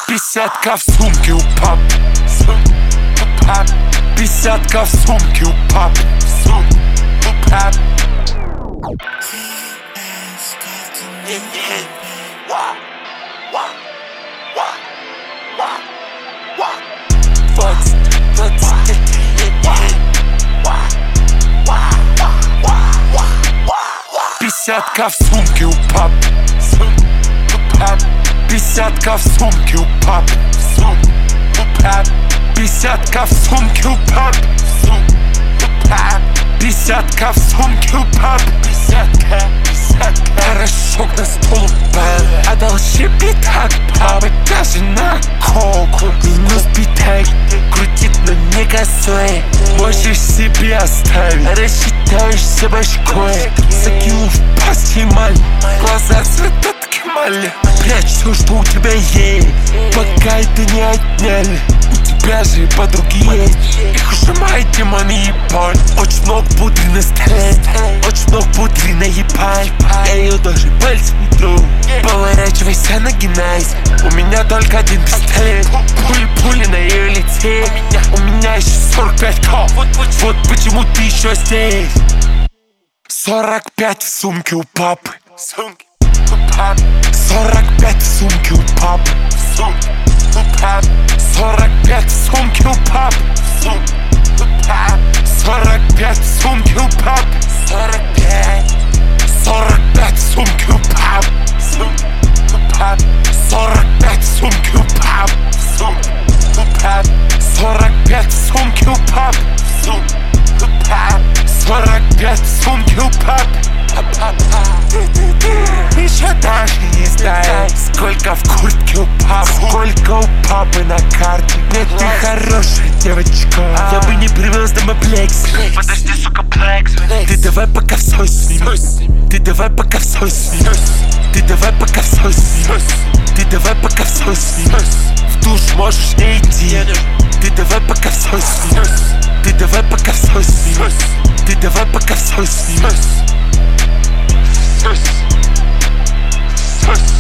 Пятьдесятка в сумке у пап. Пятьдесятка в сумке у пап. Пятьдесятка в сумке у пап. Пятьдесятка в сумке у пап. Пятьдесятка в сумке у пап. Пятьдесятка в сумке у пап. Порошок на стол упал. Одолжи битак, папа, даже на коку. Минус битак, крутит, но не косой. Можешь себе оставить, рассчитаешься башкой. Закинул в постель, глаза цвета ткемали. Прячь все, что у тебя есть, пока это не отняли. У тебя же подруги есть, их ужимает демоны ебаль. Очень много пудры на столе, очень много пудры на ебаль. Я ее даже пальцем не тру. Поворачивайся, нагинайся. У меня только один пистолет, пули на ее лице. У меня еще 45 ков. Вот почему ты еще здесь. 45 в сумке у папы. 45 в сумке у папы. 45 в сумке у папы. 45 в сумке у папы. 45 в сумке у папы. 45 в сумке у папы. 45 в сумке у папы. 45 в сумке у папы. Еще даже не знаю, сколько в куртке у папы, сколько у папы на карте. Нет, ты хорошая девочка, я бы не привез домой плекс. Подожди, сука, плекс. Ты давай пока все сними. Ты давай пока все сними. Ты давай пока все сними. Ты давай пока все сними. В душ можешь не идти. Ты давай пока все сними. Ты давай пока все сними. Ты давай пока все сними.